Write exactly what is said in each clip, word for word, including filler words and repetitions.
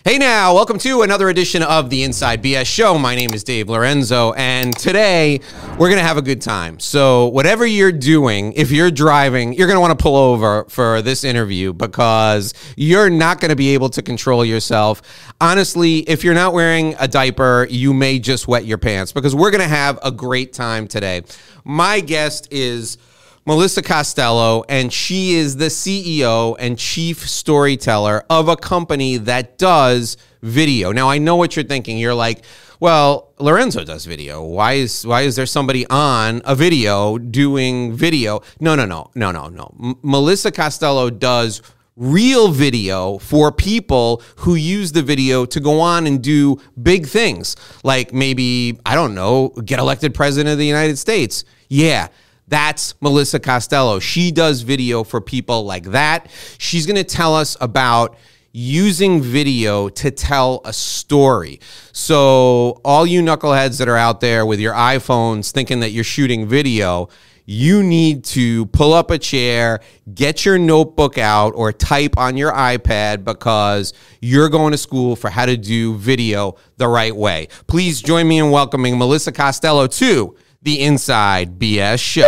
Hey now, welcome to another edition of the Inside B S Show. My name is Dave Lorenzo, and today we're going to have a good time. So whatever you're doing, if you're driving, you're going to want to pull over for this interview because you're not going to be able to control yourself. Honestly, if you're not wearing a diaper, you may just wet your pants because we're going to have a great time today. My guest is Melissa Costello, and she is the C E O and chief storyteller of a company that does video. Now, I know what you're thinking. You're like, well, Lorenzo does video. Why is why is there somebody on a video doing video? No, no, no, no, no, no. M- Melissa Costello does real video for people who use the video to go on and do big things, like maybe, I don't know, get elected president of the United States. Yeah. That's Melissa Costello. She does video for people like that. She's going to tell us about using video to tell a story. So all you knuckleheads that are out there with your iPhones thinking that you're shooting video, you need to pull up a chair, get your notebook out, or type on your iPad because you're going to school for how to do video the right way. Please join me in welcoming Melissa Costello to the Inside B S Show.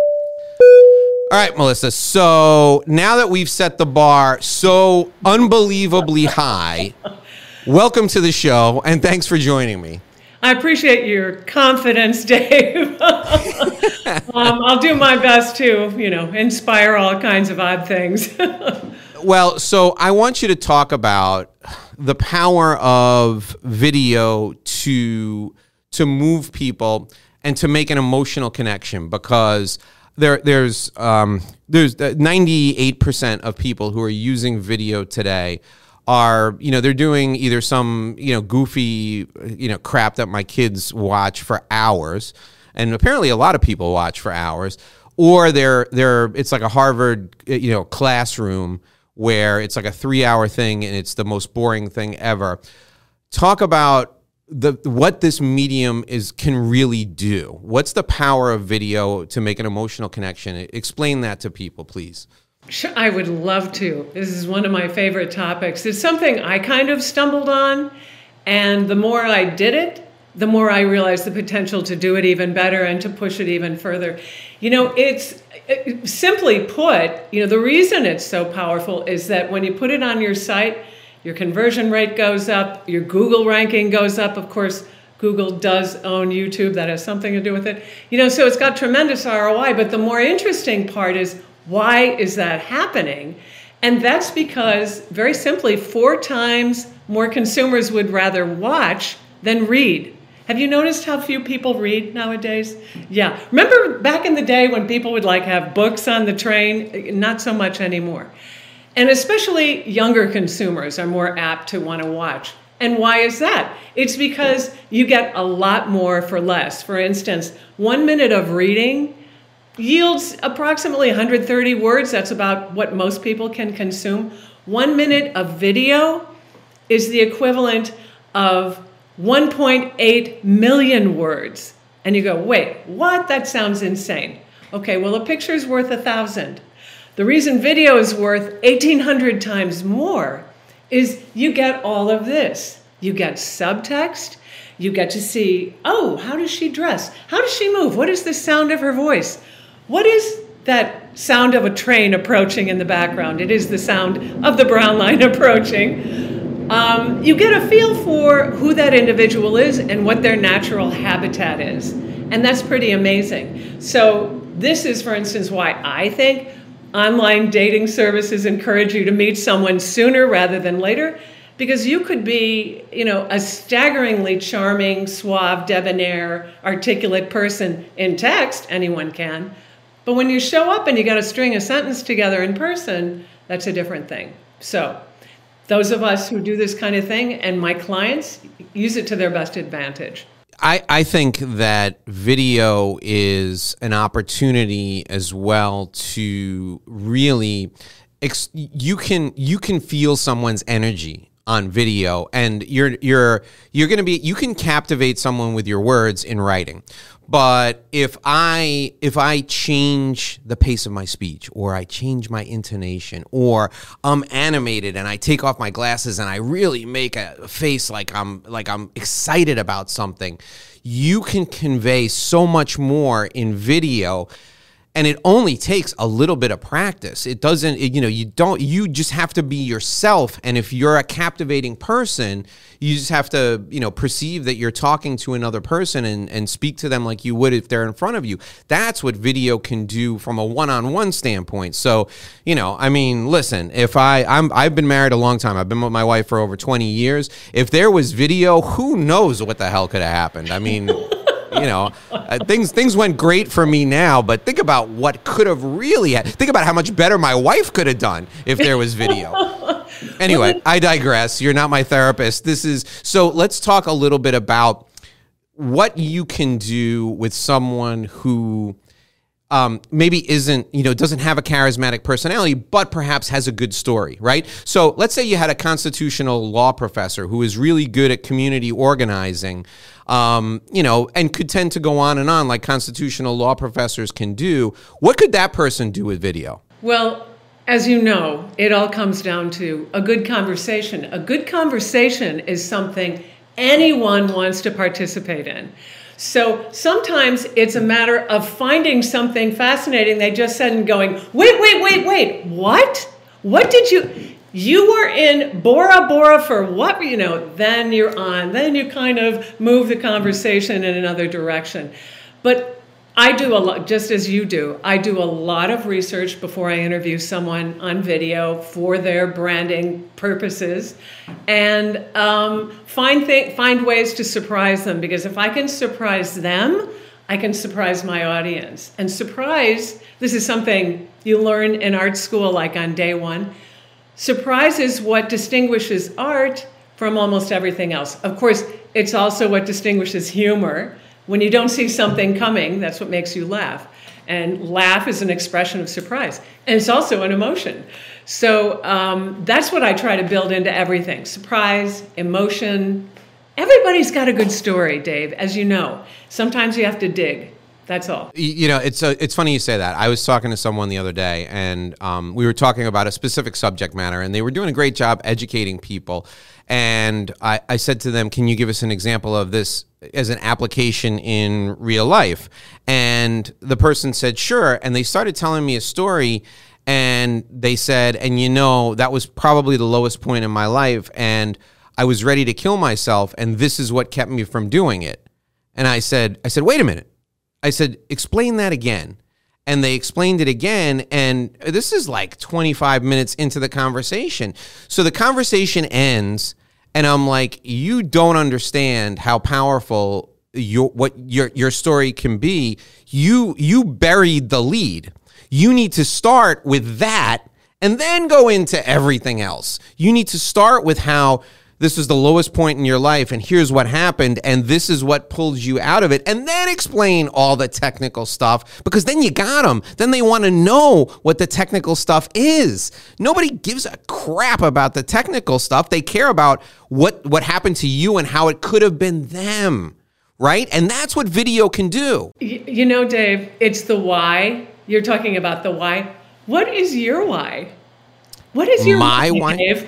All right, Melissa. So now that we've set the bar so unbelievably high, welcome to the show, and thanks for joining me. I appreciate your confidence, Dave. um, I'll do my best to, you know, inspire all kinds of odd things. Well, so I want you to talk about the power of video to to move people and to make an emotional connection, because there, there's um, there's ninety-eight percent of people who are using video today are, you know, they're doing either some, you know, goofy, you know, crap that my kids watch for hours, and apparently a lot of people watch for hours, or they're they're it's like a Harvard, you know, classroom where it's like a three-hour thing and it's the most boring thing ever. Talk about the what this medium is can really do. What's the power of video to make an emotional connection? Explain that to people, please. Sure, I would love to. This is one of my favorite topics. It's something I kind of stumbled on, and the more I did it, the more I realized the potential to do it even better and to push it even further. You know, it's it, simply put, you know, the reason it's so powerful is that when you put it on your site, your conversion rate goes up, your Google ranking goes up. Of course, Google does own YouTube. That has something to do with it. You know, so it's got tremendous R O I. But the more interesting part is, why is that happening? And that's because, very simply, four times more consumers would rather watch than read. Have you noticed how few people read nowadays? Yeah. Remember back in the day when people would like have books on the train? Not so much anymore. And especially younger consumers are more apt to want to watch. And why is that? It's because you get a lot more for less. For instance, one minute of reading yields approximately one hundred thirty words. That's about what most people can consume. One minute of video is the equivalent of one point eight million words. And you go, wait, what? That sounds insane. Okay, well, a picture's worth a thousand. The reason video is worth eighteen hundred times more is you get all of this. You get subtext. You get to see, oh, how does she dress? How does she move? What is the sound of her voice? What is that sound of a train approaching in the background? It is the sound of the Brown Line approaching. Um, you get a feel for who that individual is and what their natural habitat is. And that's pretty amazing. So this is, for instance, why I think online dating services encourage you to meet someone sooner rather than later, because you could be, you know, a staggeringly charming, suave, debonair, articulate person in text. Anyone can. But when you show up and you got to string a sentence together in person, that's a different thing. So those of us who do this kind of thing, and my clients, use it to their best advantage. I, I think that video is an opportunity as well to really, ex- you can you can feel someone's energy on video, and you're you're you're going to be you can captivate someone with your words in writing. But if I if I change the pace of my speech, or I change my intonation, or I'm animated and I take off my glasses and I really make a face like I'm like I'm excited about something, you can convey so much more in video. And it only takes a little bit of practice. It doesn't, it, you know, you don't, you just have to be yourself. And if you're a captivating person, you just have to, you know, perceive that you're talking to another person and, and speak to them like you would if they're in front of you. That's what video can do from a one-on-one standpoint. So, you know, I mean, listen, if I, I'm, I've been married a long time. I've been with my wife for over twenty years. If there was video, who knows what the hell could have happened? I mean... You know, uh, things things went great for me now, but think about what could have really had. Think about how much better my wife could have done if there was video. Anyway, I digress. You're not my therapist. This is so let's talk a little bit about what you can do with someone who um, maybe isn't, you know, doesn't have a charismatic personality, but perhaps has a good story, right? So let's say you had a constitutional law professor who is really good at community organizing, um, you know, and could tend to go on and on like constitutional law professors can do. What could that person do with video? Well, as you know, it all comes down to a good conversation. A good conversation is something anyone wants to participate in. So sometimes it's a matter of finding something fascinating they just said and going, wait, wait, wait, wait, what? What did you, you were in Bora Bora for what? You know, then you're on, then you kind of move the conversation in another direction. But I do a lot, just as you do, I do a lot of research before I interview someone on video for their branding purposes, and um, find th- find ways to surprise them, because if I can surprise them, I can surprise my audience. And surprise, this is something you learn in art school like on day one, surprise is what distinguishes art from almost everything else. Of course, it's also what distinguishes humor. When you don't see something coming, that's what makes you laugh. And laugh is an expression of surprise. And it's also an emotion. So um, that's what I try to build into everything. Surprise, emotion. Everybody's got a good story, Dave, as you know. Sometimes you have to dig. That's all. You know, it's a, it's funny you say that. I was talking to someone the other day, and um, we were talking about a specific subject matter, and they were doing a great job educating people. And I, I said to them, can you give us an example of this as an application in real life? And the person said, sure. And they started telling me a story, and they said, and you know, that was probably the lowest point in my life, and I was ready to kill myself, and this is what kept me from doing it. And I said, I said, wait a minute. I said, explain that again. And they explained it again, and this is like twenty-five minutes into the conversation. So the conversation ends, and I'm like, you don't understand how powerful your what your your story can be. You you buried the lead. You need to start with that and then go into everything else. You need to start with how this is the lowest point in your life, and here's what happened, and this is what pulled you out of it, and then explain all the technical stuff, because then you got them. Then they want to know what the technical stuff is. Nobody gives a crap about the technical stuff. They care about what, what happened to you and how it could have been them, right? And that's what video can do. You know, Dave, it's the why. You're talking about the why. What is your why? What is your my why, Dave?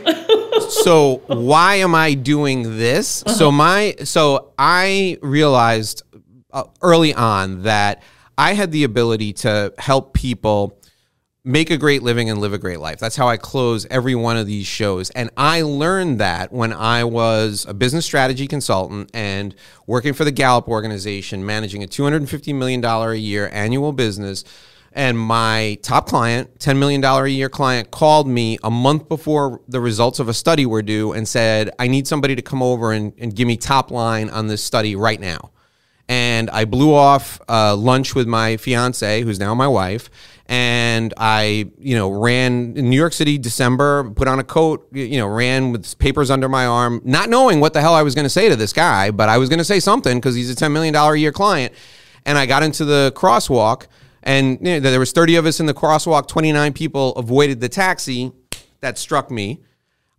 So why am I doing this? Uh-huh. So my so I realized uh, early on that I had the ability to help people make a great living and live a great life. That's how I close every one of these shows. And I learned that when I was a business strategy consultant and working for the Gallup organization, managing a two hundred fifty million dollars a year annual business. And my top client, ten million dollars a year client, called me a month before the results of a study were due and said, I need somebody to come over and, and give me top line on this study right now. And I blew off uh, lunch with my fiance, who's now my wife, and I, you know, ran in New York City, December, put on a coat, you know, ran with papers under my arm, not knowing what the hell I was going to say to this guy, but I was going to say something because he's a ten million dollars a year client. And I got into the crosswalk. And you know, there was thirty of us in the crosswalk, twenty-nine people avoided the taxi. That struck me.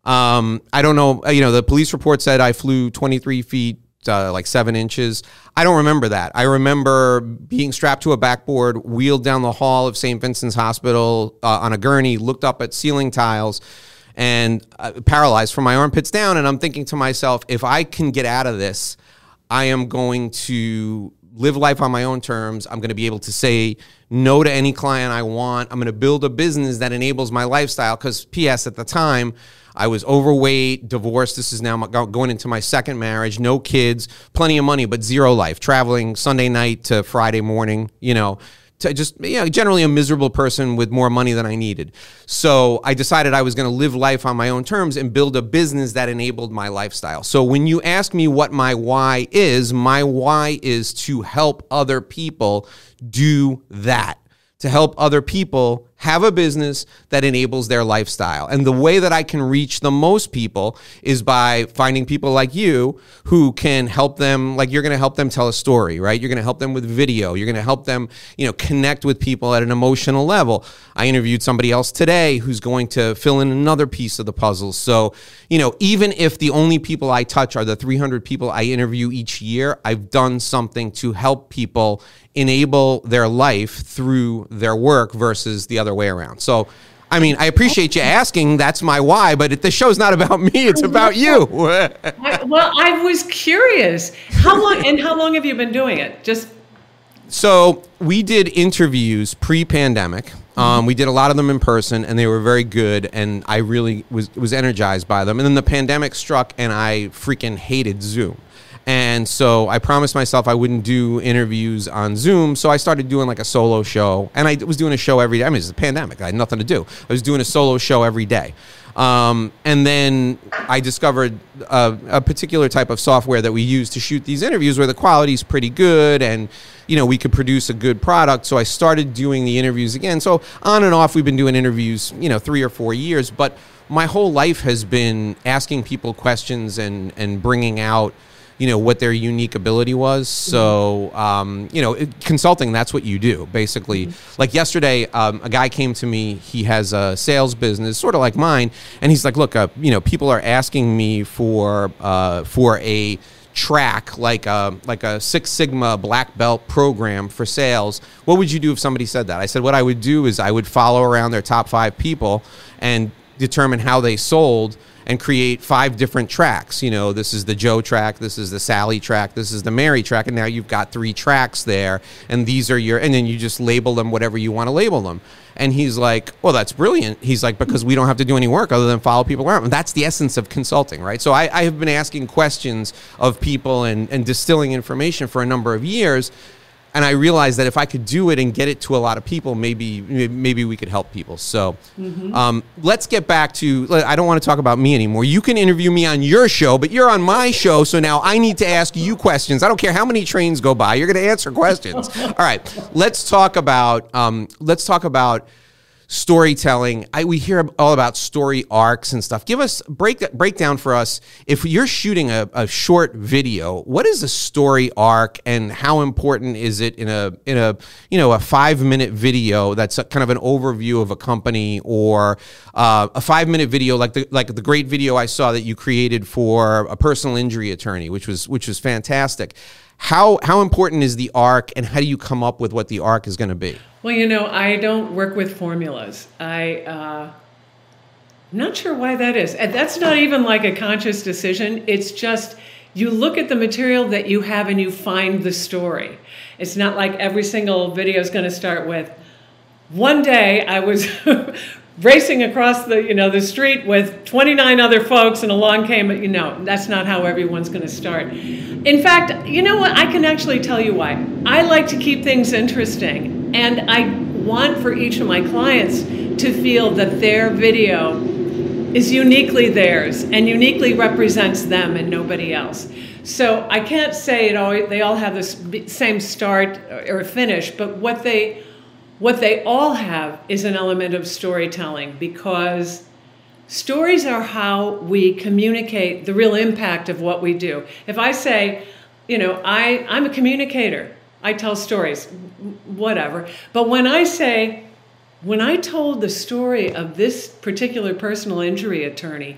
Um, I don't know. You know, the police report said I flew twenty-three feet, uh, like seven inches. I don't remember that. I remember being strapped to a backboard, wheeled down the hall of Saint Vincent's Hospital uh, on a gurney, looked up at ceiling tiles, and uh, paralyzed from my armpits down. And I'm thinking to myself, if I can get out of this, I am going to live life on my own terms. I'm going to be able to say no to any client I want. I'm going to build a business that enables my lifestyle. Because P S at the time, I was overweight, divorced. This is now my, going into my second marriage, no kids, plenty of money, but zero life, traveling Sunday night to Friday morning, you know, to just, you know, generally a miserable person with more money than I needed. So I decided I was going to live life on my own terms and build a business that enabled my lifestyle. So when you ask me what my why is, my why is to help other people do that, to help other people have a business that enables their lifestyle. And the way that I can reach the most people is by finding people like you who can help them, like you're going to help them tell a story, right? You're going to help them with video. You're going to help them, you know, connect with people at an emotional level. I interviewed somebody else today who's going to fill in another piece of the puzzle. So, you know, even if the only people I touch are the three hundred people I interview each year, I've done something to help people enable their life through their work versus the other way around. So, I mean, I appreciate you asking. That's my why, but it, the show's not about me. It's about you. I, well, I was curious. How long, and how long have you been doing it? Just So we did interviews pre-pandemic. Um, we did a lot of them in person, and they were very good, and I really was, was energized by them. And then the pandemic struck, and I freaking hated Zoom. And so I promised myself I wouldn't do interviews on Zoom. So I started doing like a solo show, and I was doing a show every day. I mean, it's a pandemic. I had nothing to do. I was doing a solo show every day. Um, and then I discovered a, a particular type of software that we use to shoot these interviews where the quality is pretty good and, you know, we could produce a good product. So I started doing the interviews again. So on and off, we've been doing interviews, you know, three or four years. But my whole life has been asking people questions and, and bringing out, you know, what their unique ability was. So, um, you know, it, consulting, that's what you do, basically. Mm-hmm. Like yesterday, um, a guy came to me. He has a sales business, sort of like mine. And he's like, look, uh, you know, people are asking me for uh, for a track, like a, like a Six Sigma black belt program for sales. What would you do if somebody said that? I said, what I would do is I would follow around their top five people and determine how they sold and create five different tracks. You know, this is the Joe track, this is the Sally track, this is the Mary track, and now you've got three tracks there, and these are your, and then you just label them whatever you want to label them. And he's like, well, that's brilliant. He's like, because we don't have to do any work other than follow people around. And that's the essence of consulting, right? So I, I have been asking questions of people and, and distilling information for a number of years. And I realized that if I could do it and get it to a lot of people, maybe maybe we could help people. So mm-hmm. um, let's get back to, I don't want to talk about me anymore. You can interview me on your show, but you're on my show, so now I need to ask you questions. I don't care how many trains go by. You're going to answer questions. All right, let's talk about um, let's talk about storytelling. I, we hear all about story arcs and stuff. Give us break break down for us. If you're shooting a, a short video, what is a story arc, and how important is it in a in a you know a five minute video that's a, kind of an overview of a company, or uh, a five minute video like the like the great video I saw that you created for a personal injury attorney, which was which was fantastic. How how important is the arc, and how do you come up with what the arc is going to be? Well, you know, I don't work with formulas. I, uh, I'm not sure why that is. And that's not even like a conscious decision. It's just you look at the material that you have and you find the story. It's not like every single video is going to start with, one day I was racing across the, you know, the street with twenty-nine other folks and along came, you know, that's not how everyone's going to start. In fact, you know what? I can actually tell you why. I like to keep things interesting. And I want for each of my clients to feel that their video is uniquely theirs and uniquely represents them and nobody else. So I can't say it always, they all have the same start or finish, but what they what they all have is an element of storytelling, because stories are how we communicate the real impact of what we do. If I say, you know, I, I'm a communicator, I tell stories, whatever. But when I say, when I told the story of this particular personal injury attorney,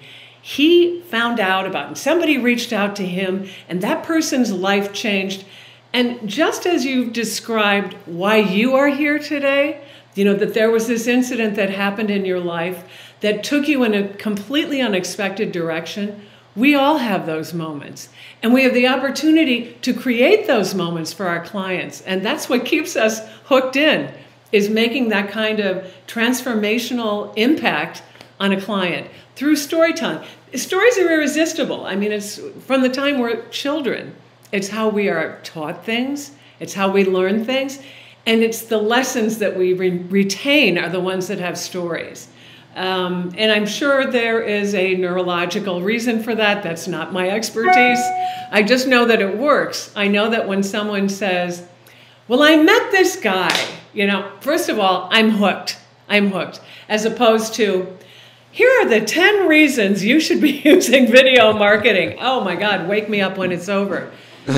he found out about, and somebody reached out to him, and that person's life changed. And just as you've described why you are here today, you know, that there was this incident that happened in your life that took you in a completely unexpected direction, we all have those moments. And we have the opportunity to create those moments for our clients. And that's what keeps us hooked in, is making that kind of transformational impact on a client through storytelling. Stories are irresistible. I mean, it's from the time we're children. It's how we are taught things. It's how we learn things. And it's the lessons that we re- retain are the ones that have stories. Um, and I'm sure there is a neurological reason for that. That's not my expertise. I just know that it works. I know that when someone says, well, I met this guy, you know, first of all, I'm hooked. I'm hooked. As opposed to, here are the ten reasons you should be using video marketing. Oh my God, wake me up when it's over.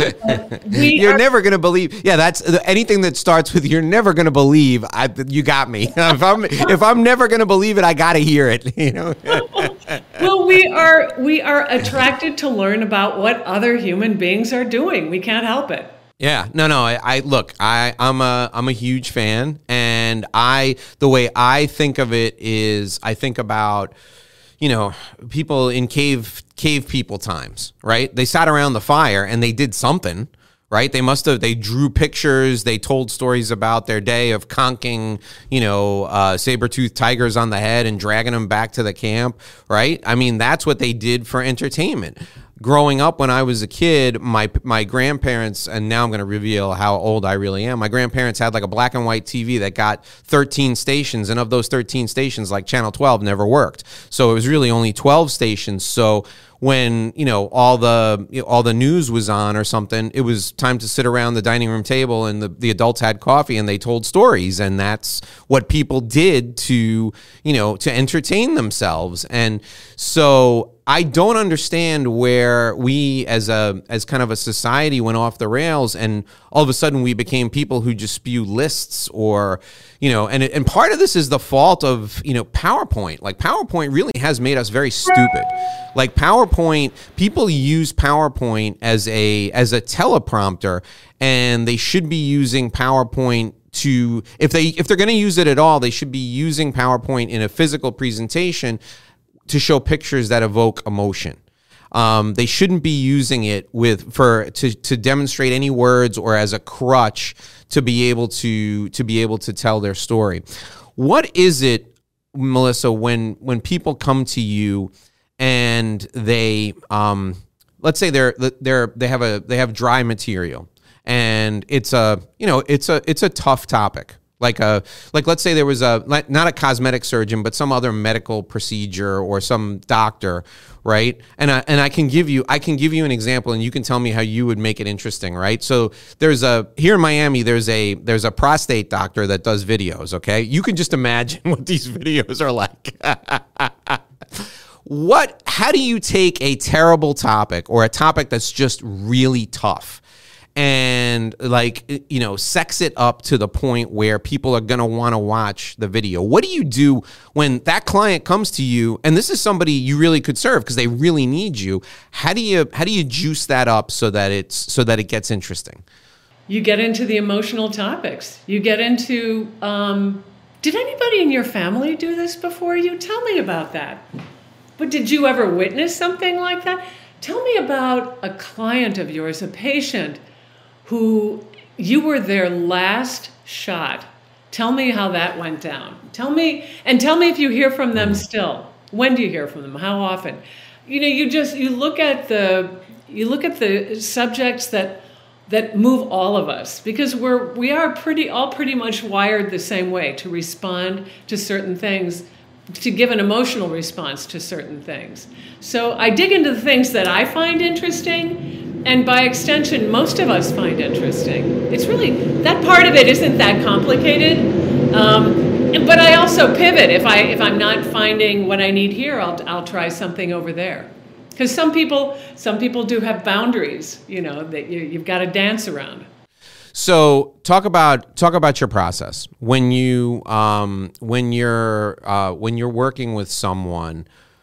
You're are, never going to believe. Yeah, that's anything that starts with "you're never going to believe." I, you got me. if I'm if I'm never going to believe it, I got to hear it. You know. Well, we are we are attracted to learn about what other human beings are doing. We can't help it. Yeah, no, no. I, I look. I I'm a I'm a huge fan, and I the way I think of it is I think about, you know, people in cave cave people times, right? They sat around the fire and they did something, right? They must have, they drew pictures, they told stories about their day of conking, you know, uh, saber-toothed tigers on the head and dragging them back to the camp, right? I mean, that's what they did for entertainment. Growing up when I was a kid, my my grandparents, and now I'm going to reveal how old I really am, my grandparents had like a black and white T V that got thirteen stations, and of those thirteen stations, like Channel twelve never worked. So it was really only twelve stations. So when, you know, all the you know, all the news was on or something, it was time to sit around the dining room table, and the, the adults had coffee and they told stories, and that's what people did to, you know, to entertain themselves. And so I don't understand where we as a as kind of a society went off the rails, and all of a sudden we became people who just spew lists, or, you know, and and part of this is the fault of, you know, PowerPoint. Like PowerPoint really has made us very stupid. Like PowerPoint, people use PowerPoint as a as a teleprompter, and they should be using PowerPoint to, if they if they're going to use it at all, they should be using PowerPoint in a physical presentation to show pictures that evoke emotion. Um, they shouldn't be using it with for to to demonstrate any words or as a crutch to be able to to be able to tell their story. What is it, Melissa, when when people come to you and they um, let's say they're they're they have a they have dry material, and it's a you know it's a it's a tough topic. Like a like let's say there was a not a cosmetic surgeon, but some other medical procedure or some doctor, right? And I, and I can give you I can give you an example, and you can tell me how you would make it interesting, right? So there's a here in Miami there's a there's a prostate doctor that does videos. Okay, you can just imagine what these videos are like. What? How do you take a terrible topic or a topic that's just really tough, and like, you know, sex it up to the point where people are going to want to watch the video? What do you do when that client comes to you, and this is somebody you really could serve because they really need you? How do you how do you juice that up so that it's so that it gets interesting? You get into the emotional topics. You get into, um, did anybody in your family do this before you? Tell me about that. But did you ever witness something like that? Tell me about a client of yours, a patient who you were their last shot. Tell me how that went down. Tell me, and tell me if you hear from them still. When do you hear from them? How often? You know, you just, you look at the, you look at the subjects that, that move all of us, because we're, we are pretty, all pretty much wired the same way to respond to certain things, to give an emotional response to certain things. So I dig into the things that I find interesting, and by extension, most of us find interesting. It's really, that part of it isn't that complicated. Um, but I also pivot. If, I, if I'm not finding what I need here, I'll, I'll try something over there. Because some people, some people do have boundaries, you know, that you, you've got to dance around. So talk about talk about your process when you um, when you're uh, when you're working with someone.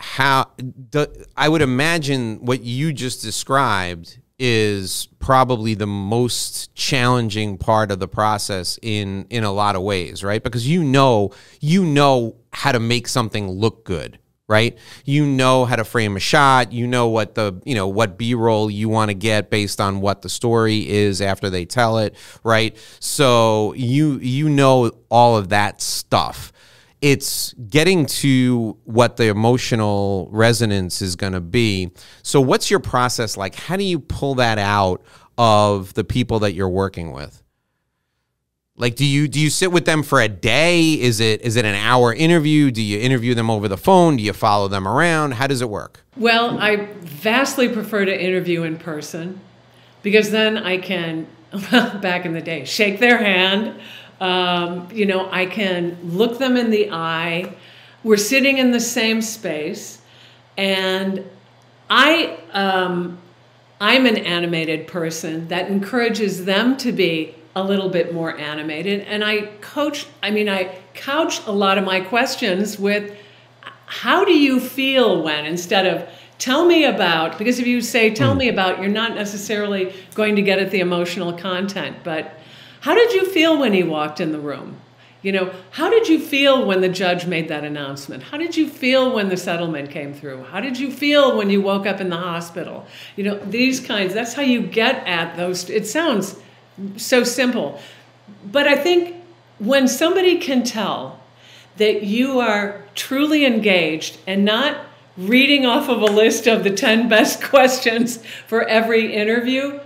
how the, I would imagine what you just described is probably the most challenging part of the process in in a lot of ways, right? Because you know you know how to make something look good, right? You know how to frame a shot, you know what the, you know, what B-roll you want to get based on what the story is after they tell it, right? So you you know all of that stuff. It's getting to what the emotional resonance is going to be. So what's your process like? How do you pull that out of the people that you're working with? Like, do you do you sit with them for a day? Is it is it an hour interview? Do you interview them over the phone? Do you follow them around? How does it work? Well, I vastly prefer to interview in person because then I can, back in the day, shake their hand. Um, you know, I can look them in the eye. We're sitting in the same space, and I, um, I'm an animated person that encourages them to be a little bit more animated. And I coach, I mean, I couch a lot of my questions with, how do you feel when, instead of tell me about, because if you say, tell mm. me about, you're not necessarily going to get at the emotional content, but how did you feel when he walked in the room? You know, how did you feel when the judge made that announcement? How did you feel when the settlement came through? How did you feel when you woke up in the hospital? You know, these kinds, that's how you get at those. It sounds so simple. But I think when somebody can tell that you are truly engaged and not reading off of a list of the ten best questions for every interview,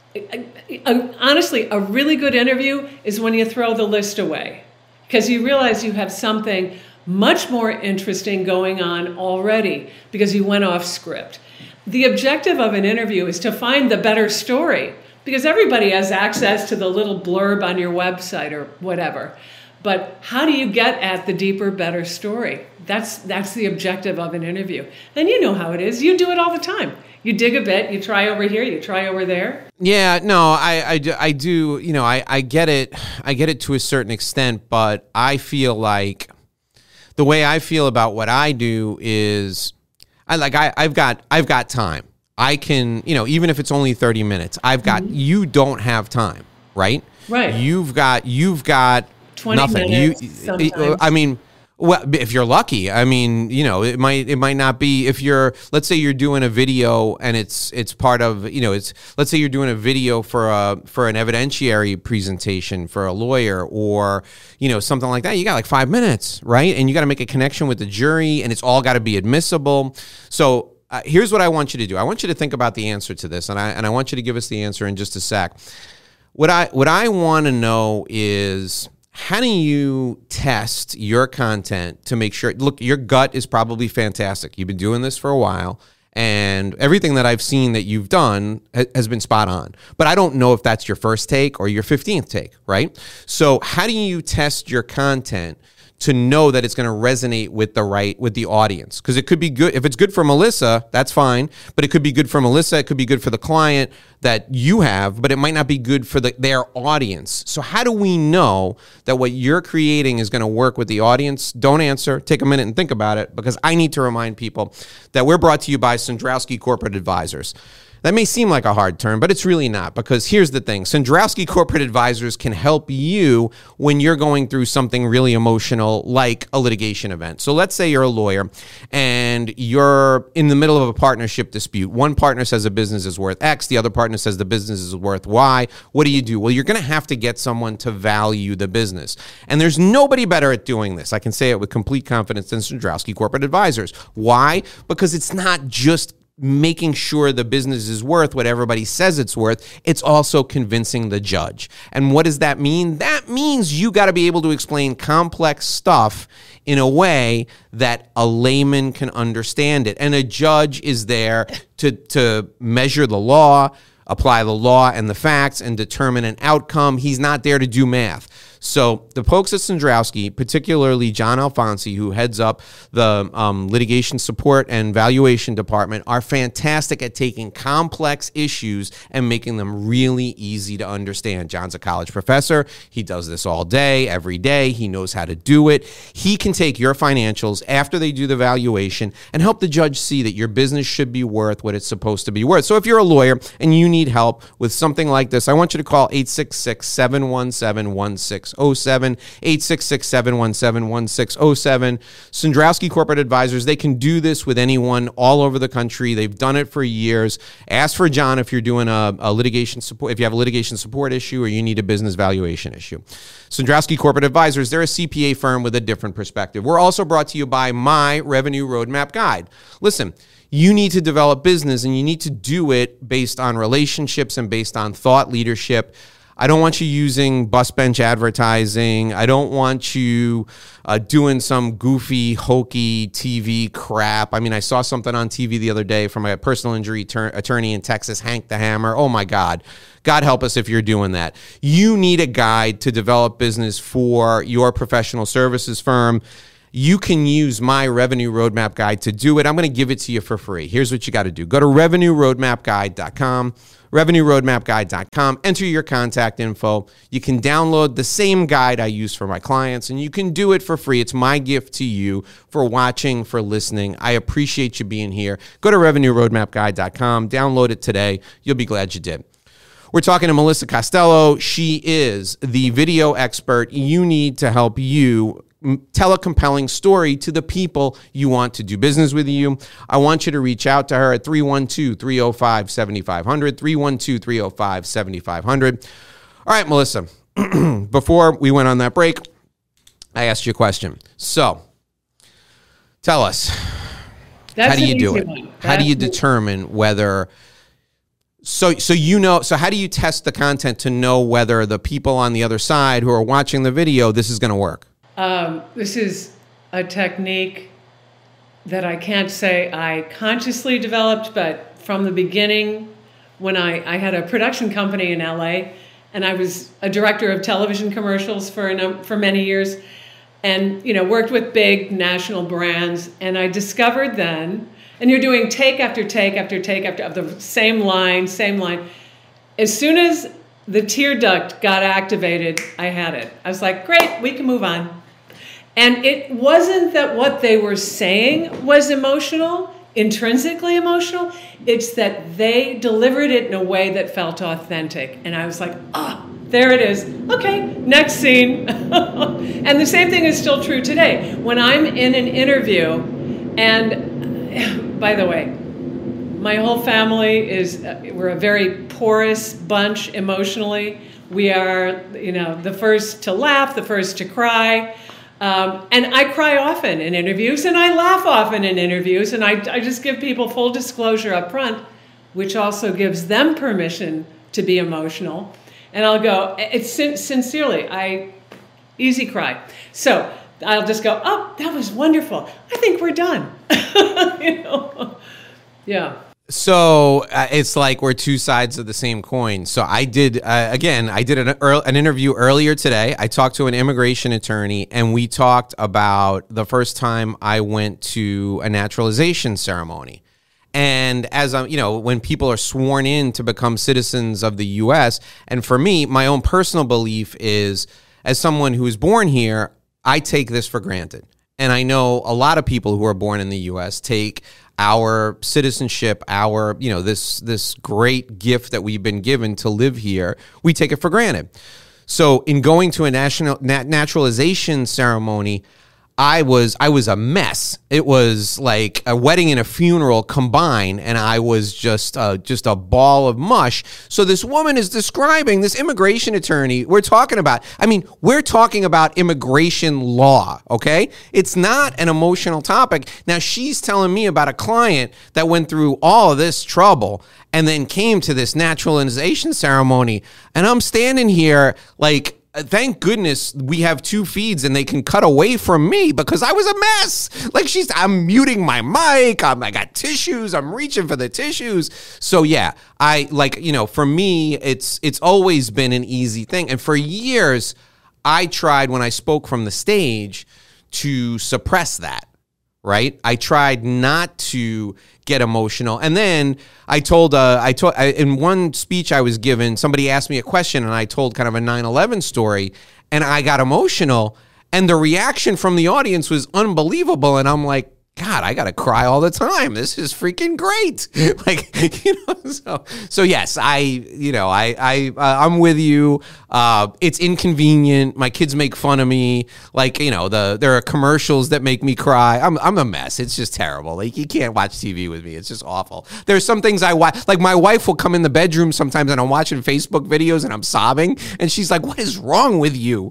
honestly, a really good interview is when you throw the list away because you realize you have something much more interesting going on already because you went off script. The objective of an interview is to find the better story because everybody has access to the little blurb on your website or whatever. But how do you get at the deeper, better story? That's that's the objective of an interview. And you know how it is. You do it all the time. You dig a bit, you try over here, you try over there. Yeah, no, I, I, I do, you know, I, I get it. I get it to a certain extent, but I feel like the way I feel about what I do is I like I, I've got I've got time. I can, you know, even if it's only thirty minutes, I've got mm-hmm. you don't have time, right? Right. You've got you've got twenty nothing. Minutes, you sometimes. I mean, well, if you're lucky, I mean, you know, it might it might not be if you're, let's say you're doing a video and it's it's part of, you know, it's let's say you're doing a video for a for an evidentiary presentation for a lawyer or, you know, something like that. You got like five minutes, right? And you got to make a connection with the jury and it's all got to be admissible. So uh, here's what I want you to do. I want you to think about the answer to this, and I and I want you to give us the answer in just a sec. What I what I want to know is, how do you test your content to make sure, look, your gut is probably fantastic. You've been doing this for a while, and everything that I've seen that you've done has been spot on. But I don't know if that's your first take or your fifteenth take, right? So how do you test your content to know that it's going to resonate with the right, with the audience? Because it could be good. If it's good for Melissa, that's fine. But it could be good for Melissa. It could be good for the client that you have, but it might not be good for the, their audience. So how do we know that what you're creating is going to work with the audience? Don't answer. Take a minute and think about it, because I need to remind people that we're brought to you by Sandrowski Corporate Advisors. That may seem like a hard term, but it's really not, because here's the thing. Sandrowski Corporate Advisors can help you when you're going through something really emotional, like a litigation event. So let's say you're a lawyer and you're in the middle of a partnership dispute. One partner says a business is worth X. The other partner says the business is worth Y. What do you do? Well, you're going to have to get someone to value the business. And there's nobody better at doing this. I can say it with complete confidence than Sandrowski Corporate Advisors. Why? Because it's not just making sure the business is worth what everybody says it's worth. It's also convincing the judge. And what does that mean? That means you got to be able to explain complex stuff in a way that a layman can understand it. And a judge is there to, to measure the law, apply the law and the facts and determine an outcome. He's not there to do math. So the folks at Cendrowski, particularly John Alfonsi, who heads up the um, litigation support and valuation department, are fantastic at taking complex issues and making them really easy to understand. John's a college professor. He does this all day, every day. He knows how to do it. He can take your financials after they do the valuation and help the judge see that your business should be worth what it's supposed to be worth. So if you're a lawyer and you need help with something like this, I want you to call eight six six, seven one seven, one six oh seven, eight six six, seven one seven, one six oh seven. Cendrowski Corporate Advisors, they can do this with anyone all over the country. They've done it for years. Ask for John if you're doing a, a litigation support, if you have a litigation support issue or you need a business valuation issue. Cendrowski Corporate Advisors, they're a C P A firm with a different perspective. We're also brought to you by My Revenue Roadmap Guide. Listen, you need to develop business and you need to do it based on relationships and based on thought leadership. I don't want you using bus bench advertising. I don't want you uh, doing some goofy, hokey T V crap. I mean, I saw something on T V the other day from a personal injury ter- attorney in Texas, Hank the Hammer. Oh, my God. God help us if you're doing that. You need a guide to develop business for your professional services firm. You can use My Revenue Roadmap Guide to do it. I'm going to give it to you for free. Here's what you got to do. Go to revenue roadmap guide dot com, revenue roadmap guide dot com. Enter your contact info. You can download the same guide I use for my clients, and you can do it for free. It's my gift to you for watching, for listening. I appreciate you being here. Go to revenue roadmap guide dot com. Download it today. You'll be glad you did. We're talking to Melissa Costello. She is the video expert you need to help you tell a compelling story to the people you want to do business with you. I want you to reach out to her at three one two, three oh five, seven five zero zero, three one two, three oh five, seven five zero zero. All right, Melissa, before we went on that break, I asked you a question. So tell us, That's how do you do it? One. How do you determine whether... So, so you know, so how do you test the content to know whether the people on the other side who are watching the video, this is going to work? Um, this is a technique that I can't say I consciously developed, but from the beginning, when I, I had a production company in L A, and I was a director of television commercials for a, for many years, and you know worked with big national brands, and I discovered then, and you're doing take after take after take after of the same line, same line. As soon as the tear duct got activated, I had it. I was like, great, we can move on. And it wasn't that what they were saying was emotional, intrinsically emotional. It's that they delivered it in a way that felt authentic. And I was like, ah, oh, there it is. Okay, next scene. And the same thing is still true today. When I'm in an interview, and by the way, my whole family is, uh, we're a very porous bunch emotionally. We are, you know, the first to laugh, the first to cry. Um, and I cry often in interviews, and I laugh often in interviews, and I, I just give people full disclosure up front, which also gives them permission to be emotional. And I'll go, it's sin- sincerely, I easy cry. So I'll just go, oh, that was wonderful. I think we're done. You know? Yeah. So uh, it's like we're two sides of the same coin. So I did, uh, again, I did an, earl- an interview earlier today. I talked to an immigration attorney, and we talked about the first time I went to a naturalization ceremony. And as I'm, you know, when people are sworn in to become citizens of the U S, and for me, my own personal belief is, as someone who is born here, I take this for granted. And I know a lot of people who are born in the U S take our citizenship, our, you know, this this great gift that we've been given to live here, we take it for granted. So in going to a national nat- naturalization ceremony, I was I was a mess. It was like a wedding and a funeral combined, and I was just uh, just a ball of mush. So this woman is describing, this immigration attorney, we're talking about, I mean, we're talking about immigration law, okay? It's not an emotional topic. Now, she's telling me about a client that went through all of this trouble and then came to this naturalization ceremony, and I'm standing here like, thank goodness we have two feeds and they can cut away from me because I was a mess. Like she's, I'm muting my mic. I'm, I got tissues. I'm reaching for the tissues. So yeah, I like, you know, for me, it's, it's always been an easy thing. And for years I tried when I spoke from the stage to suppress that. Right. I tried not to get emotional. And then I told, uh, I told I, in one speech I was given, somebody asked me a question and I told kind of a nine eleven story and I got emotional and the reaction from the audience was unbelievable. And I'm like, God, I got to cry all the time. This is freaking great. Like, you know, so, so yes, I, you know, I, I, uh, I'm with you. Uh, it's inconvenient. My kids make fun of me. Like, you know, the, there are commercials that make me cry. I'm, I'm a mess. It's just terrible. Like you can't watch T V with me. It's just awful. There's some things I watch, like my wife will come in the bedroom sometimes and I'm watching Facebook videos and I'm sobbing and she's like, what is wrong with you?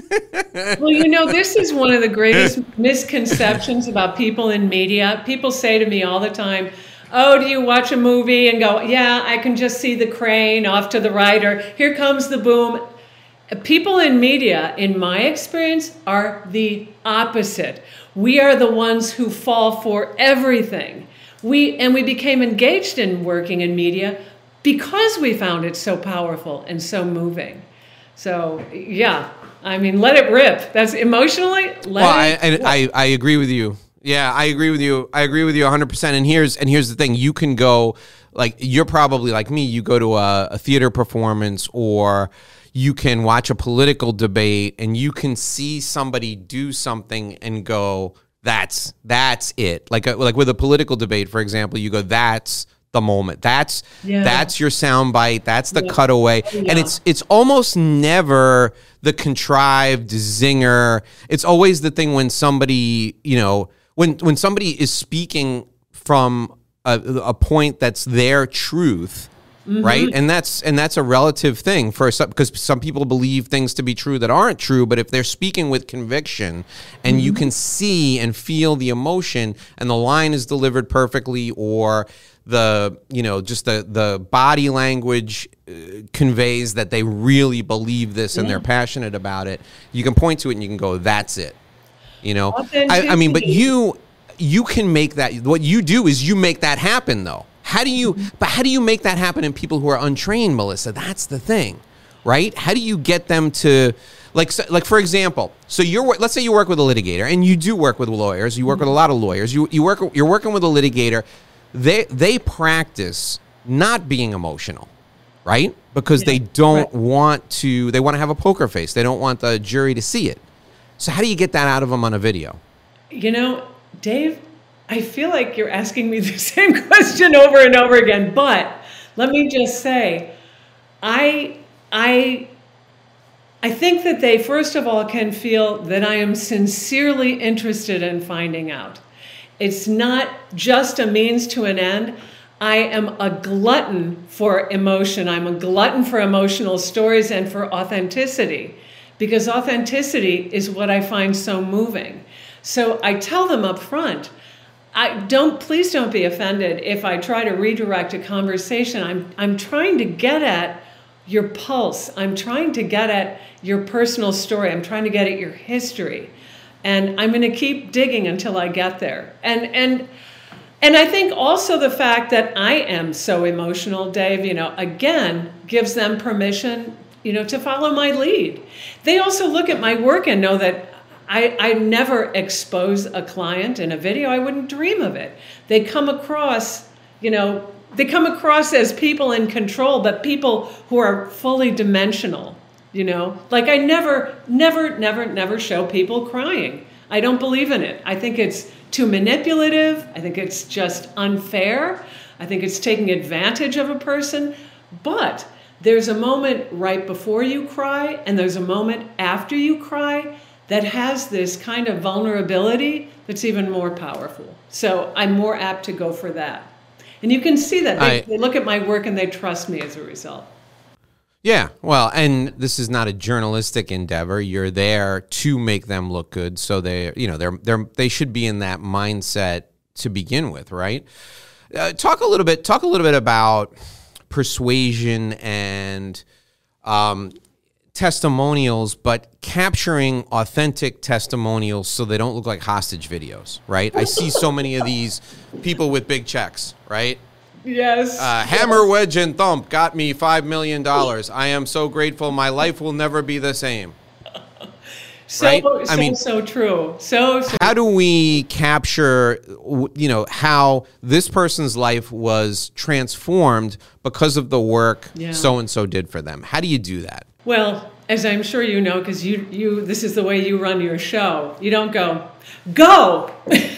Well, you know, this is one of the greatest misconceptions about people in media. People say to me all the time, oh, do you watch a movie and go, yeah, I can just see the crane off to the right, or here comes the boom. People in media, in my experience, are the opposite. We are the ones who fall for everything. We and we became engaged in working in media because we found it so powerful and so moving. So, yeah, I mean, let it rip. That's emotionally, let well, it I, rip. I, I agree with you. Yeah, I agree with you. I agree with you one hundred percent. And here's and here's the thing. You can go, like, you're probably like me. You go to a, a theater performance or you can watch a political debate and you can see somebody do something and go, that's that's it. Like, a, like with a political debate, for example, you go, that's the moment. That's yeah. that's your soundbite. That's the yeah. cutaway. Yeah. And it's it's almost never the contrived zinger. It's always the thing when somebody, you know, when when somebody is speaking from a, a point that's their truth, mm-hmm. right? And that's and that's a relative thing for some, because some people believe things to be true that aren't true. But if they're speaking with conviction, and mm-hmm. you can see and feel the emotion, and the line is delivered perfectly, or the you know just the the body language uh, conveys that they really believe this yeah. and they're passionate about it, you can point to it and you can go, that's it. You know, I, I mean, but you you can make that. What you do is you make that happen, though. How do you? Mm-hmm. But how do you make that happen in people who are untrained, Melissa? That's the thing, right? How do you get them to, like, so, like for example, so you're let's say you work with a litigator, and you do work with lawyers. You work mm-hmm. with a lot of lawyers. You you work you're working with a litigator. They they practice not being emotional, right? Because yeah. they don't right. want to. They want to have a poker face. They don't want the jury to see it. So how do you get that out of them on a video? You know, Dave, I feel like you're asking me the same question over and over again. But let me just say, I I I think that they, first of all, can feel that I am sincerely interested in finding out. It's not just a means to an end. I am a glutton for emotion. I'm a glutton for emotional stories and for authenticity. Because authenticity is what I find so moving. So I tell them up front, I don't, please don't be offended if I try to redirect a conversation. I'm, I'm trying to get at your pulse. I'm trying to get at your personal story. I'm trying to get at your history. And I'm going to keep digging until I get there. And, and, and I think also the fact that I am so emotional, Dave, you know, again, gives them permission, you know, to follow my lead. They also look at my work and know that I, I never expose a client in a video. I wouldn't dream of it. They come across, you know, they come across as people in control, but people who are fully dimensional, you know. Like I never, never, never, never show people crying. I don't believe in it. I think it's too manipulative. I think it's just unfair. I think it's taking advantage of a person. But there's a moment right before you cry, and there's a moment after you cry that has this kind of vulnerability that's even more powerful. So I'm more apt to go for that. And you can see that. They, I, they look at my work and they trust me as a result. Yeah, well, and this is not a journalistic endeavor. You're there to make them look good, so they, you know, they're they're they should be in that mindset to begin with, right? Uh, talk a little bit. Talk a little bit about persuasion and um, testimonials, but capturing authentic testimonials so they don't look like hostage videos, right? I see so many of these people with big checks, right? Yes. Uh, hammer, wedge, and thump got me five million dollars. I am so grateful. My life will never be the same. So, right? so, I mean, so true. So, so how do we capture, you know, how this person's life was transformed because of the work Yeah. so-and-so did for them? How do you do that? Well, as I'm sure you know, because you, you, this is the way you run your show. You don't go, go.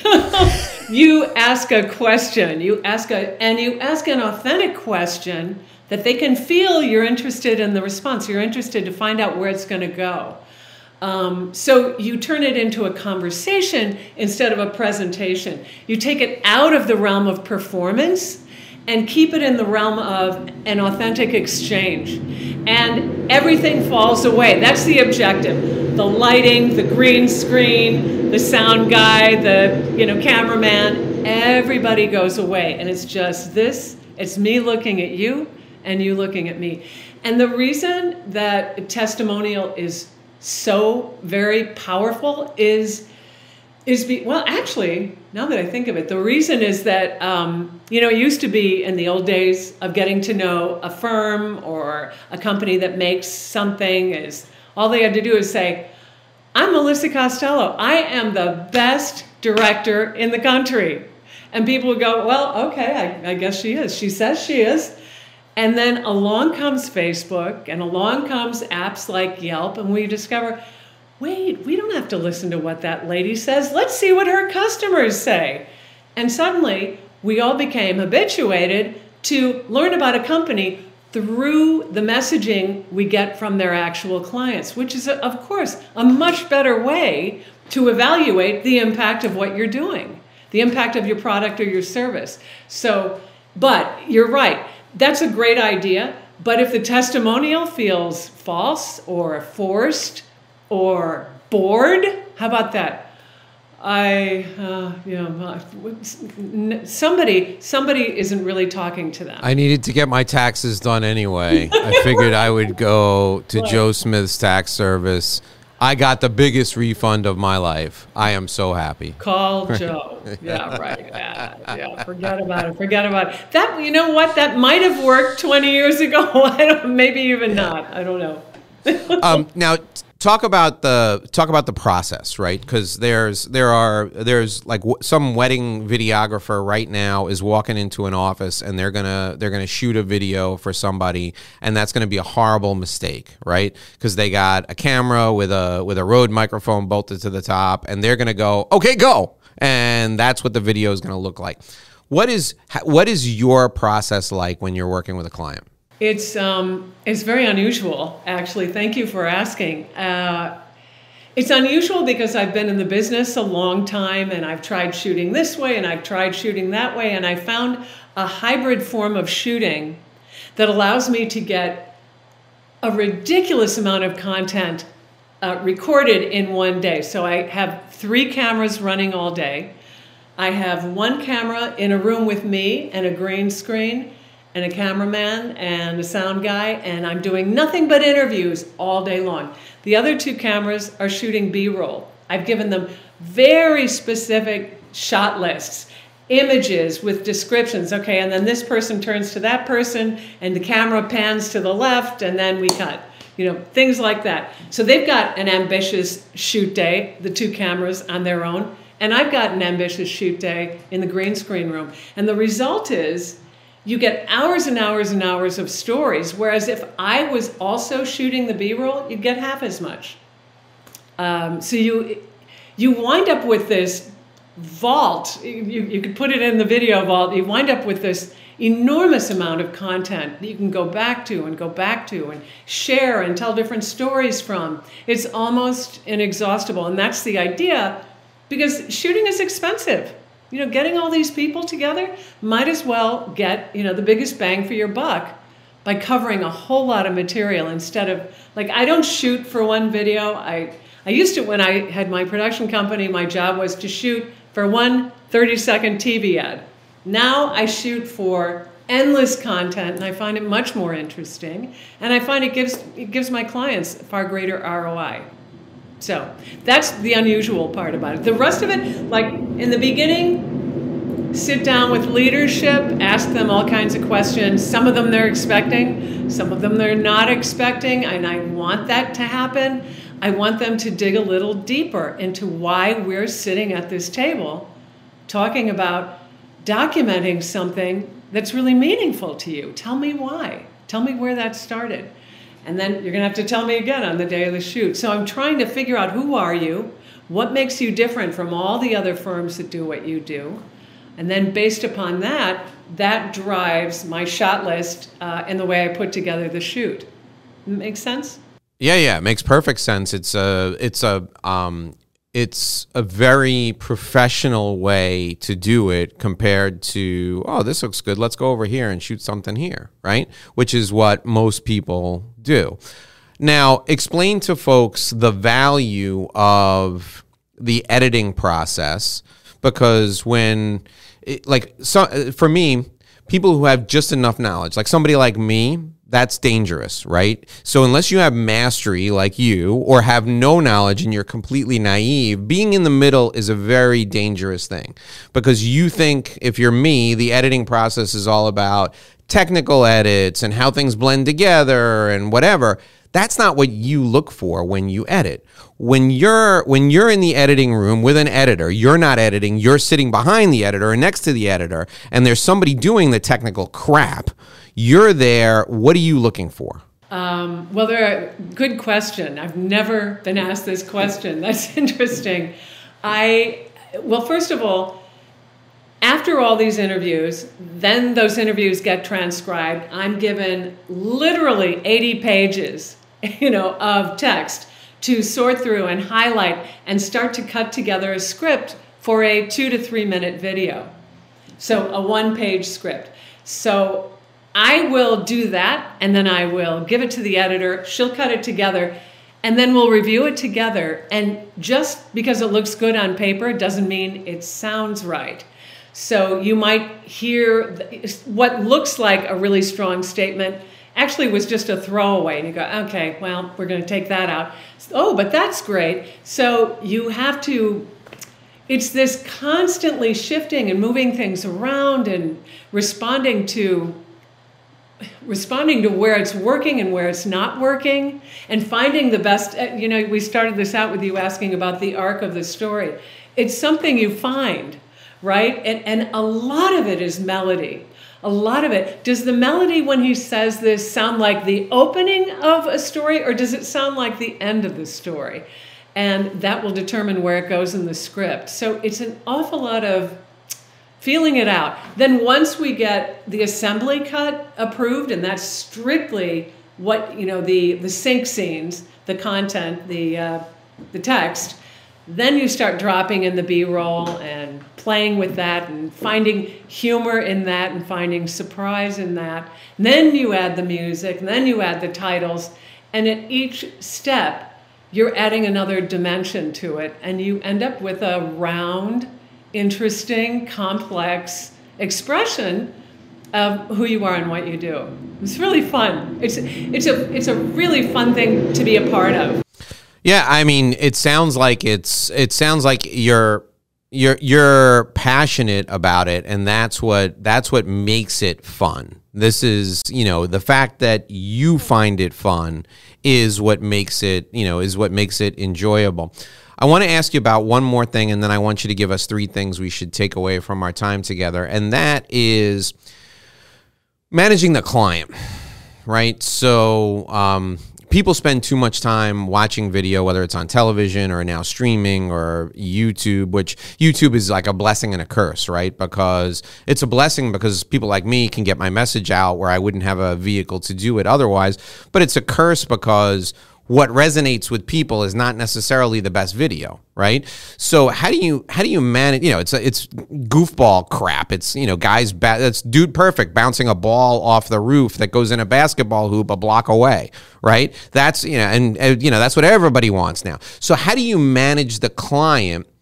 You ask a question. You ask a, and you ask an authentic question that they can feel you're interested in the response. You're interested to find out where it's going to go. Um, so you turn it into a conversation instead of a presentation. You take it out of the realm of performance and keep it in the realm of an authentic exchange. And everything falls away. That's the objective. The lighting, the green screen, the sound guy, the you know cameraman, everybody goes away. And it's just this, it's me looking at you and you looking at me. And the reason that a testimonial is so very powerful is is be well actually now that I think of it, the reason is that um, you know it used to be in the old days of getting to know a firm or a company that makes something is all they had to do is say, I'm Melissa Costello, I am the best director in the country, and people would go, well, okay, I, I guess she is, she says she is. And then along comes Facebook, and along comes apps like Yelp, and we discover, wait, we don't have to listen to what that lady says. Let's see what her customers say. And suddenly, we all became habituated to learn about a company through the messaging we get from their actual clients, which is, of course, a much better way to evaluate the impact of what you're doing, the impact of your product or your service. So, but you're right. That's a great idea, but if the testimonial feels false or forced or bored, how about that? I, uh, you know, somebody, somebody isn't really talking to them. I needed to get my taxes done anyway. I figured I would go to Joe Smith's tax service. I got the biggest refund of my life. I am so happy. Call Joe. Yeah, right. Yeah, yeah. Forget about it. Forget about it. That, you know what? That might have worked twenty years ago. I don't. Maybe even not. I don't know. um, now, talk about the talk about the process, right? Because there's there are there's like w- some wedding videographer right now is walking into an office and they're gonna they're gonna shoot a video for somebody, and that's gonna be a horrible mistake, right? Because they got a camera with a with a Rode microphone bolted to the top, and they're gonna go, okay, go, and that's what the video is gonna look like. What is what is your process like when you're working with a client? It's um, it's very unusual, actually. Thank you for asking. Uh, it's unusual because I've been in the business a long time, and I've tried shooting this way, and I've tried shooting that way, and I found a hybrid form of shooting that allows me to get a ridiculous amount of content uh, recorded in one day. So I have three cameras running all day. I have one camera in a room with me and a green screen, and a cameraman and a sound guy, and I'm doing nothing but interviews all day long. The other two cameras are shooting B-roll. I've given them very specific shot lists, images with descriptions. Okay, and then this person turns to that person, and the camera pans to the left, and then we cut. You know, things like that. So they've got an ambitious shoot day, the two cameras on their own, and I've got an ambitious shoot day in the green screen room. And the result is, you get hours and hours and hours of stories, whereas if I was also shooting the B-roll, you'd get half as much. Um, so you you wind up with this vault. You, you could put it in the video vault. You wind up with this enormous amount of content that you can go back to and go back to and share and tell different stories from. It's almost inexhaustible, and that's the idea, because shooting is expensive. You know, getting all these people together, might as well get, you know, the biggest bang for your buck by covering a whole lot of material instead of, like, I don't shoot for one video. I, I used to, when I had my production company, my job was to shoot for one thirty-second T V ad. Now I shoot for endless content, and I find it much more interesting. And I find it gives it gives my clients far greater R O I. So that's the unusual part about it. The rest of it, like in the beginning, sit down with leadership, ask them all kinds of questions. Some of them they're expecting, some of them they're not expecting, and I want that to happen. I want them to dig a little deeper into why we're sitting at this table talking about documenting something that's really meaningful to you. Tell me why. Tell me where that started. And then you're going to have to tell me again on the day of the shoot. So I'm trying to figure out, who are you? What makes you different from all the other firms that do what you do? And then based upon that, that drives my shot list uh, and the way I put together the shoot. Make sense? Yeah, yeah, it makes perfect sense. It's a, it's a, um, it's a very professional way to do it compared to, oh, this looks good, let's go over here and shoot something here, right? Which is what most people do. Now, explain to folks the value of the editing process, because when, it, like, so, for me, people who have just enough knowledge, like somebody like me, that's dangerous, right? So unless you have mastery like you, or have no knowledge and you're completely naive, being in the middle is a very dangerous thing, because you think, if you're me, the editing process is all about technical edits and how things blend together and whatever. That's not what you look for when you edit. When you're when you're in the editing room with an editor, you're not editing, you're sitting behind the editor or next to the editor, and there's somebody doing the technical crap. You're there. What are you looking for? Um, well, there are, good question. I've never been asked this question. That's interesting. I well, first of all, after all these interviews, then those interviews get transcribed. I'm given literally eighty pages, you know, of text to sort through and highlight and start to cut together a script for a two to three minute video. So a one-page script. So I will do that, and then I will give it to the editor. She'll cut it together, and then we'll review it together. And just because it looks good on paper doesn't mean it sounds right. So you might hear what looks like a really strong statement actually was just a throwaway. And you go, okay, well, we're going to take that out. Oh, but that's great. So you have to, it's this constantly shifting and moving things around and responding to responding to where it's working and where it's not working, and finding the best. You know, we started this out with you asking about the arc of the story. It's something you find, right? And, and a lot of it is melody. A lot of it. Does the melody, when he says this, sound like the opening of a story, or does it sound like the end of the story? And that will determine where it goes in the script. So it's an awful lot of feeling it out. Then once we get the assembly cut approved, and that's strictly what, you know, the, the sync scenes, the content, the, uh, the text, then you start dropping in the B-roll and playing with that and finding humor in that and finding surprise in that. And then you add the music, and then you add the titles, and at each step, you're adding another dimension to it, and you end up with a round, interesting, complex expression of who you are and what you do. It's really fun. It's it's a it's a really fun thing to be a part of. Yeah, I mean, it sounds like it's it sounds like you're you're you're passionate about it, and that's what that's what makes it fun. This is, you know, the fact that you find it fun is what makes it, you know, is what makes it enjoyable. I want to ask you about one more thing, and then I want you to give us three things we should take away from our time together, and that is managing the client, right? So um, people spend too much time watching video, whether it's on television or now streaming or YouTube, which YouTube is like a blessing and a curse, right? Because it's a blessing because people like me can get my message out where I wouldn't have a vehicle to do it otherwise, but it's a curse because what resonates with people is not necessarily the best video, right? So how do you how do you manage? You know, it's a, it's goofball crap. It's, you know, guys, ba- it's Dude Perfect bouncing a ball off the roof that goes in a basketball hoop a block away, right? That's, you know, and, and you know, that's what everybody wants now. So how do you manage the client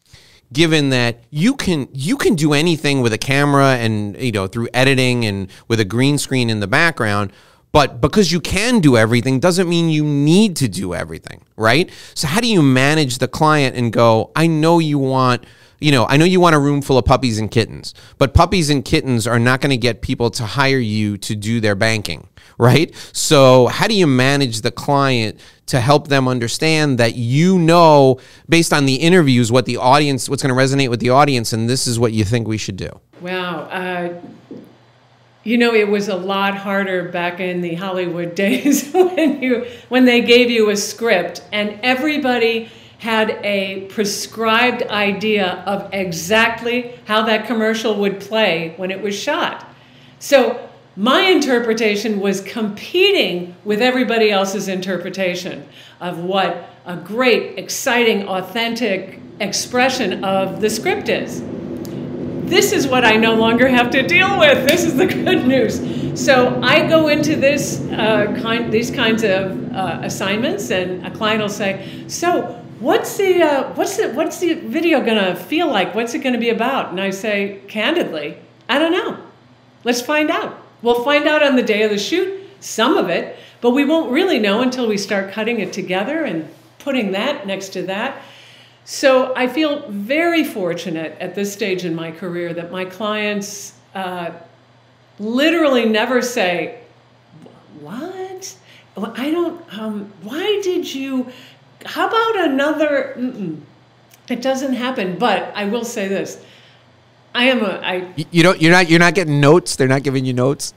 given that you can you can do anything with a camera and, you know, through editing and with a green screen in the background. But because you can do everything doesn't mean you need to do everything, right? So how do you manage the client and go, I know you want, you know, I know you want a room full of puppies and kittens, but puppies and kittens are not going to get people to hire you to do their banking, right? So how do you manage the client to help them understand that, you know, based on the interviews, what the audience, what's going to resonate with the audience, and this is what you think we should do? Wow. Uh, you know, it was a lot harder back in the Hollywood days when you when they gave you a script and everybody had a prescribed idea of exactly how that commercial would play when it was shot. So my interpretation was competing with everybody else's interpretation of what a great, exciting, authentic expression of the script is. This is what I no longer have to deal with. This is the good news. So I go into this uh, kind, these kinds of uh, assignments, and a client will say, "So, what's the uh, what's the what's the video gonna feel like? What's it gonna be about?" And I say, candidly, I don't know. Let's find out. We'll find out on the day of the shoot, some of it, but we won't really know until we start cutting it together and putting that next to that. So I feel very fortunate at this stage in my career that my clients uh, literally never say, "What? I don't, um, why did you, how about another?" Mm-mm. It doesn't happen, but I will say this. I am a, I. You don't, you're not, you're not getting notes? They're not giving you notes?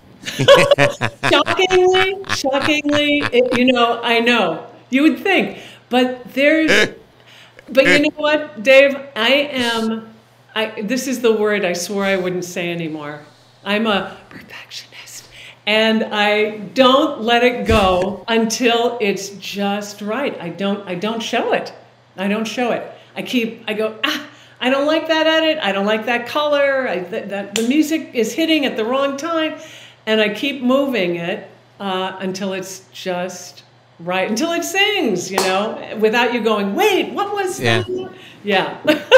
shockingly, shockingly, it, you know, I know. You would think, but there's, but you know what, Dave? I am, I, this is the word I swore I wouldn't say anymore. I'm a perfectionist. And I don't let it go until it's just right. I don't, I don't show it. I don't show it. I keep, I go, ah, I don't like that edit. I don't like that color. I, that, that the music is hitting at the wrong time. And I keep moving it uh, until it's just right, until it sings, you know, without you going, wait, what was yeah. that? Yeah.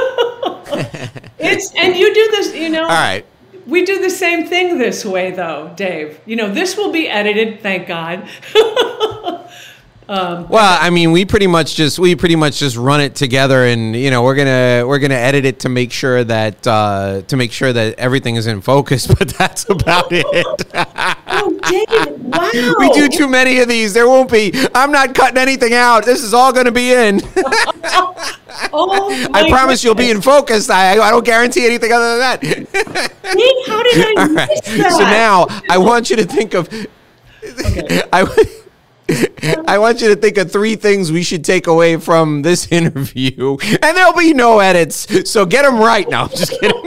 It's, and you do this, you know. All right. We do the same thing this way, though, Dave. You know, this will be edited, thank God. um, well, I mean, we pretty much just we pretty much just run it together, and you know, we're gonna we're gonna edit it to make sure that uh, to make sure that everything is in focus. But that's about it. Oh, Dave! Wow. We do too many of these. There won't be. I'm not cutting anything out. This is all going to be in. Oh, I promise goodness. You'll be in focus. I I don't guarantee anything other than that. Dave, how did I right. miss that? So now I want you to think of. Okay. I. I want you to think of three things we should take away from this interview, and there'll be no edits. So get them right now. Just kidding.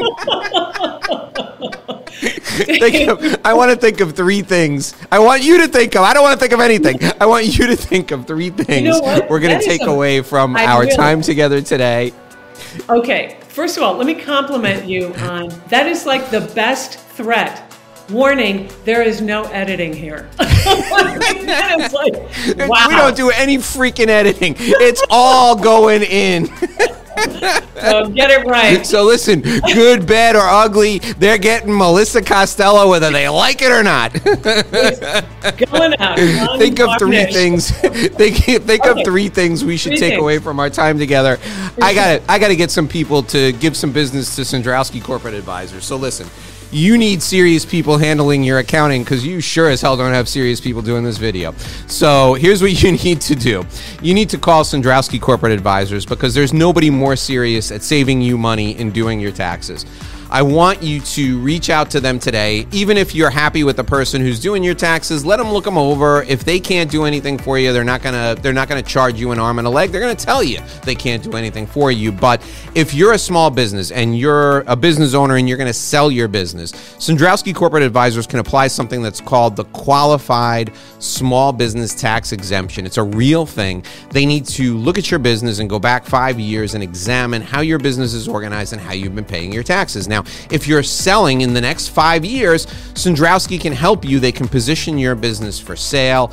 think of, I want to think of three things. I want you to think of. I don't want to think of anything. I want you to think of three things you know we're going to take a, away from I our will. time together today. Okay. First of all, let me compliment you on that. Is like the best threat. Warning, there is no editing here. That is like, wow. We don't do any freaking editing. It's all going in. So get it right. So listen, good, bad, or ugly, they're getting Melissa Costello whether they like it or not. Going out. Think of three things. Think, think okay. of three things we should three take things. away from our time together. I got I got to get some people to give some business to Sandrowski Corporate Advisors. So listen. You need serious people handling your accounting because you sure as hell don't have serious people doing this video. So here's what you need to do. You need to call Sandrowski Corporate Advisors because there's nobody more serious at saving you money and doing your taxes. I want you to reach out to them today. Even if you're happy with the person who's doing your taxes, let them look them over. If they can't do anything for you, they're not gonna they're not gonna charge you an arm and a leg. They're gonna tell you they can't do anything for you. But if you're a small business and you're a business owner and you're gonna sell your business, Sandrowski Corporate Advisors can apply something that's called the Qualified Small Business Tax Exemption. It's a real thing. They need to look at your business and go back five years and examine how your business is organized and how you've been paying your taxes. Now, if you're selling in the next five years, Sandrowski can help you. They can position your business for sale.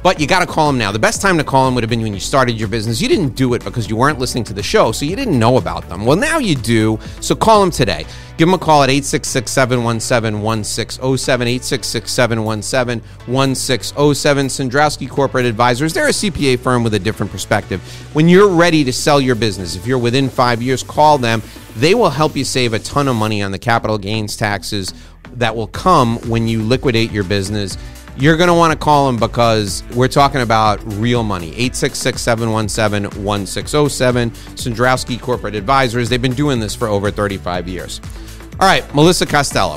But you got to call them now. The best time to call them would have been when you started your business. You didn't do it because you weren't listening to the show, so you didn't know about them. Well, now you do, so call them today. Give them a call at eight six six, seven one seven, one six zero seven, eight six six, seven one seven, one six zero seven. Cendrowski Corporate Advisors. They're a C P A firm with a different perspective. When you're ready to sell your business, if you're within five years, call them. They will help you save a ton of money on the capital gains taxes that will come when you liquidate your business. You're going to want to call them because we're talking about real money. eight six six, seven one seven, one six zero seven. Cendrowski Corporate Advisors. They've been doing this for over thirty-five years. All right, Melissa Costello.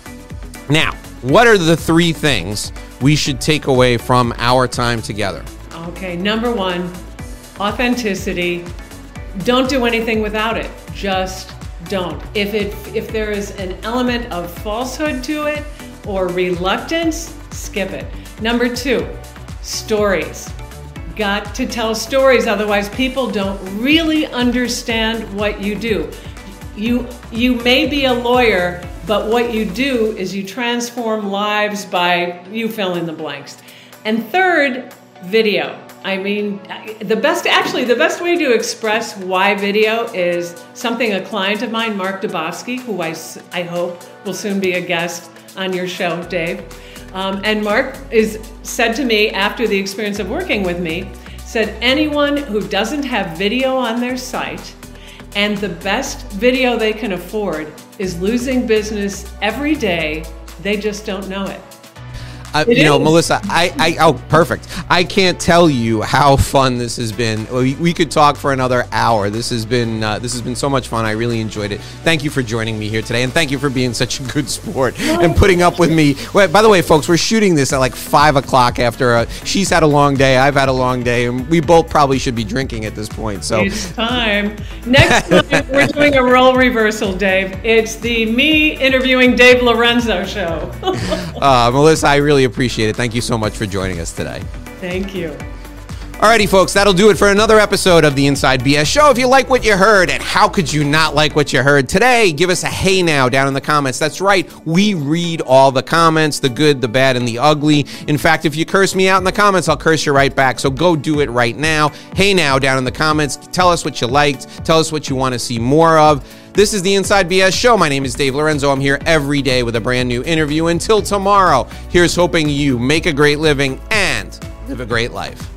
Now, what are the three things we should take away from our time together? Okay, number one, authenticity. Don't do anything without it. Just don't. If it if there is an element of falsehood to it or reluctance, skip it. Number two, stories. Got to tell stories, otherwise people don't really understand what you do. You, you may be a lawyer, but what you do is you transform lives by, you fill in the blanks. And third, video. I mean, the best, actually, the best way to express why video is something a client of mine, Mark Dubofsky, who I, I hope will soon be a guest on your show, Dave. Um, and Mark is said to me after the experience of working with me, said anyone who doesn't have video on their site and the best video they can afford is losing business every day, they just don't know it. Uh, you know, Melissa, I, I, oh, perfect. I can't tell you how fun this has been. We, we could talk for another hour. This has been, uh, this has been so much fun. I really enjoyed it. Thank you for joining me here today, and thank you for being such a good sport and putting up with me. Well, by the way, folks, we're shooting this at like five o'clock after a, she's had a long day, I've had a long day, and we both probably should be drinking at this point. So it's time. Next time, we're doing a role reversal, Dave. It's the me interviewing Dave Lorenzo show. uh, Melissa, I really appreciate it. Thank you so much for joining us today. Thank you. Alrighty, folks, that'll do it for another episode of the Inside B S Show. If you like what you heard, and how could you not like what you heard today, give us a hey now down in the comments. That's right, we read all the comments, the good, the bad, and the ugly. In fact, if you curse me out in the comments, I'll curse you right back. So go do it right now. Hey now down in the comments. Tell us what you liked. Tell us what you want to see more of. This is the Inside B S Show. My name is Dave Lorenzo. I'm here every day with a brand new interview. Until tomorrow, here's hoping you make a great living and live a great life.